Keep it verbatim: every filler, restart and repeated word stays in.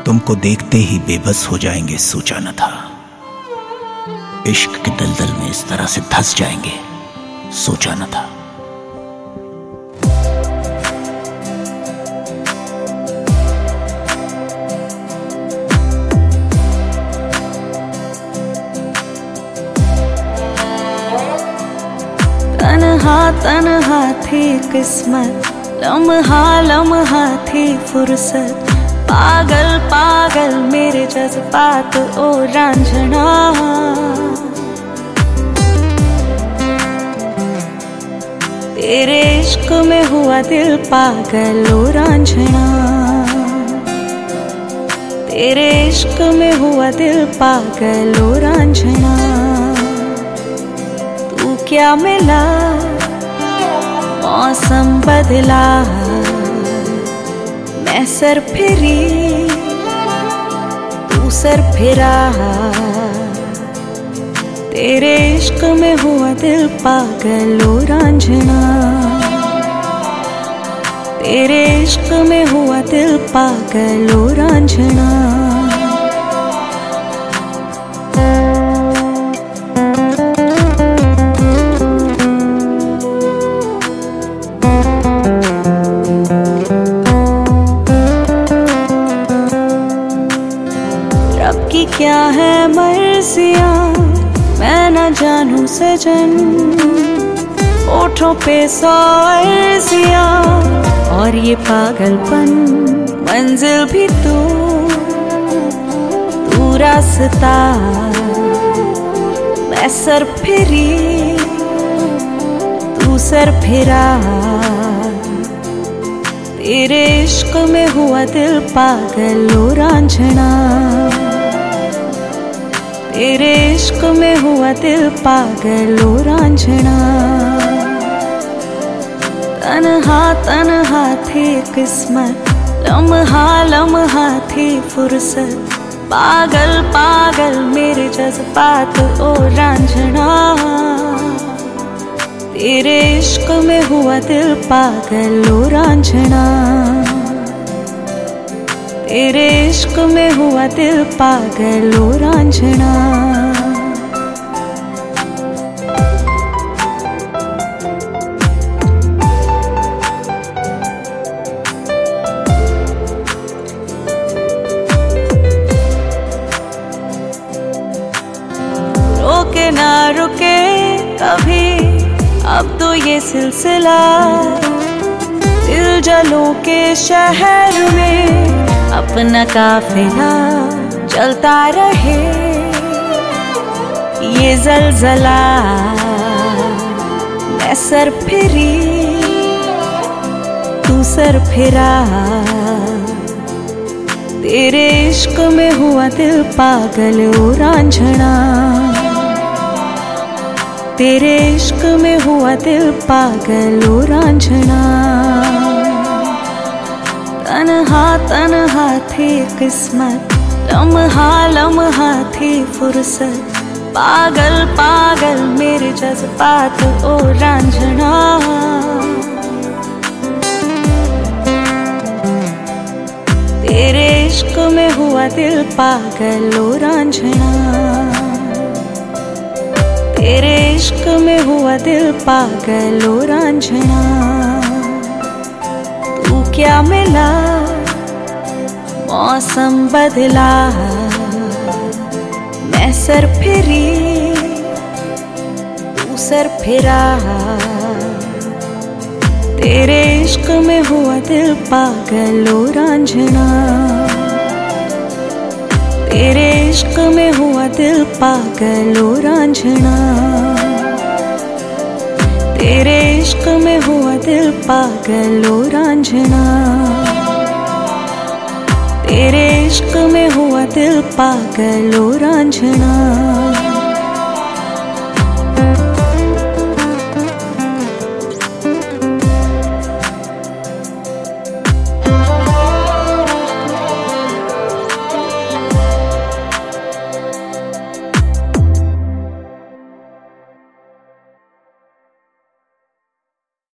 तुमको देखते ही बेबस हो जाएंगे सोचा न था। इश्क के दलदल में इस तरह से धंस जाएंगे सोचा न था। तन्हा तन्हा थी किस्मत, लम्हा लम्हा थी फुर्सत, पागल पागल मेरे जज्बात ओ रांझना। तेरे इश्क में हुआ दिल पागल ओ रांझना, तेरे इश्क में हुआ दिल पागल ओ रांझना। तू क्या मिला मौसम बदला, मैं सर फिरी तू सर फिरा। तेरे इश्क में हुआ दिल पागल ओ रांझना, तेरे इश्क में हुआ दिल पागल ओ रांझना। रब की क्या है मर्जियाँ मैं न जानूं सजन, होठों पे सौ अर्जियाँ और ये पागलपन। मंजिल भी तू तू रास्ता, मैं सर फिरी तू सर फिरा। तेरे इश्क में हुआ दिल पागल ओ रांझना, तेरे इश्क में हुआ दिल पागल ओ रांझना। तन्हा तन्हा थी किस्मत, लम्हा लम्हा थी फुर्सत, पागल पागल मेरे जज्बात ओ रांझना। तेरे इश्क में हुआ दिल पागल ओ रांझना, तेरे इश्क में हुआ दिल पागल ओ रांझना। रोके ना रुके कभी अब तो ये सिलसिला, दिल जलों के शहर में अपना काफिला चलता रहे। ये जलजला मैं सर फिरी तू सर फिरा। तेरे इश्क में हुआ दिल पागल ओ रांझना, तेरे इश्क में हुआ दिल पागल ओ रांझना। तन्हा तन्हा थी किस्मत, लम्हा लम्हा थी फुर्सत, पागल पागल मेरे जज्बात ओ रांझना। तेरे इश्क में हुआ दिल पागल ओ रांझना, तेरे इश्क में हुआ दिल पागल ओ रांझना। तू क्या मिला मौसम बदला, मैं सर फिरी तू सर फिरा। तेरे इश्क में हुआ दिल पागल ओ रांझना, तेरे इश्क में हुआ दिल पागल ओ रांझना। तेरे इश्क में हुआ दिल पागल ओ रांझना, तेरे इश्क में हुआ दिल पागल ओ रांझना।